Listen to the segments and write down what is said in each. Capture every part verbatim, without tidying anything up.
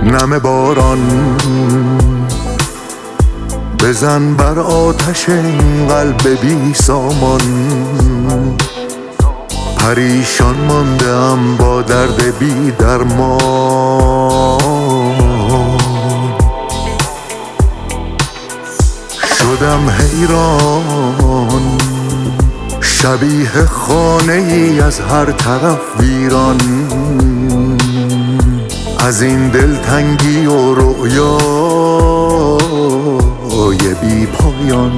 نم باران بزن بر آتش این قلب بی سامان. پریشان مانده ام با درد بی درمان. شدم حیران شبیه خانه ای از هر طرف ویران. از این دلتنگی و رؤیای بی پایان.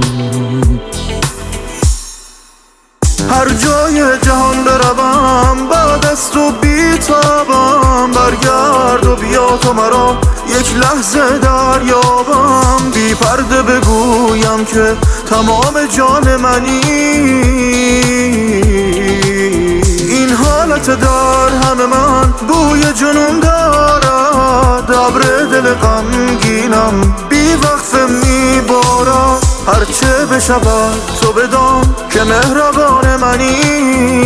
هر جای جهان بروم بعد از تو بیتابم. برگرد و بیا تو مرا یک لحظه دریابم. بی پرده بگویم که تمام جان منی. این حالت در همه من بوی جنون دارد. ابر دل غمگینم بی وقفه میبارد. هرچه بشود تو بدان که مهربان منی.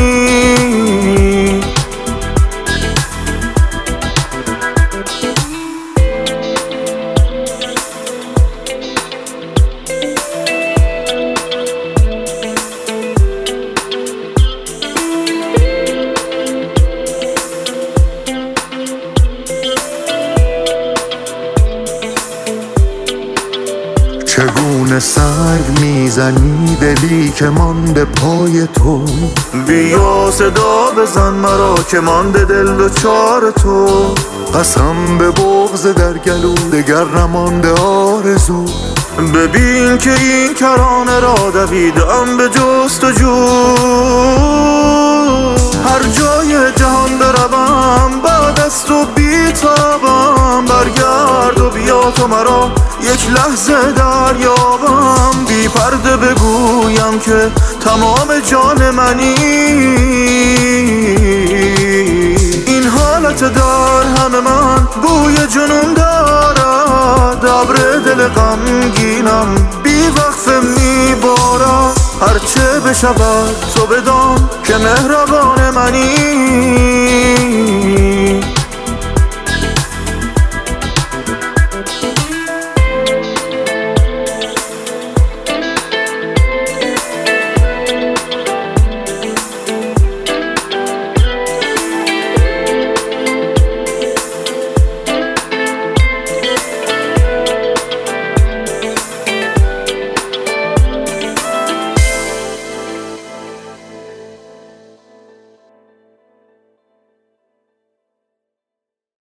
چگونه سرد میزنی دلی که مانده پای تو. بیا صدا بزن مرا که مانده دل دچار تو. قسم به بغض در گلو دگر نمانده آرزو. ببین که این کرانه را دویدم به جستجو. هر جای جهان بروم بعد از تو بیتابم. برگرد و بیا تو مرا یک لحظه دریابم. بی پرده بگویم که تمام جان منی. این حالت در همه من بوی جنون دارد. ابر دل غمگینم بی وقفه میبارد. هرچه بشود تو بدان که مهربان منی.